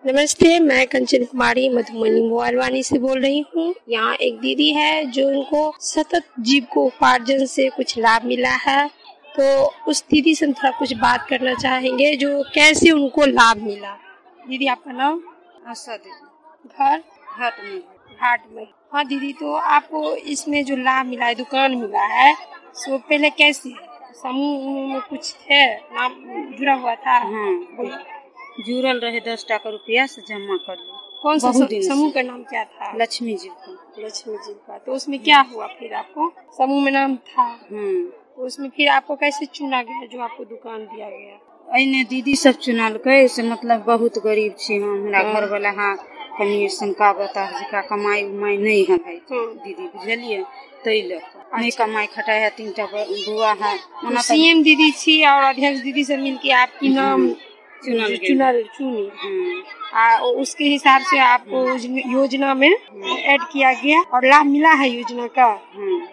नमस्ते, मैं कंचन कुमारी मधुबनी मोबाइलवानी से बोल रही हूँ। यहाँ एक दीदी है जो उनको सतत जीविकोपार्जन से कुछ लाभ मिला है, तो उस दीदी से हम थोड़ा कुछ बात करना चाहेंगे जो कैसे उनको लाभ मिला। दीदी आपका नाम? आशा देवी। घर? घाट में। हाँ दीदी, तो आपको इसमें जो लाभ मिला है, दुकान मिला है, तो पहले कैसे समूह में कुछ थे, नाम जुड़ा हुआ था? हाँ, जुड़ल रहे 10 टका रुपया से जमा कर लो। कौन सा समूह का नाम क्या था? लक्ष्मी जी का। तो उसमें क्या हुआ फिर आपको? समूह में नाम था, तो उसमें फिर आपको कैसे चुना गया जो आपको दुकान दिया गया? अने दीदी सब चुनल के से मतलब बहुत गरीब छी हम, हमरा घर वाला हाँ कनी शंका बता जिका कमाई उमाई नहीं है भाई। दीदी बुझलिए तैले नहीं कमाई खटाई है, 3 बुआ है। सीएम दीदी छी और अध्यक्ष दीदी से मिलके आपकी नाम चुनी। उसके हिसाब से आपको योजना में ऐड किया गया और लाभ मिला है योजना का।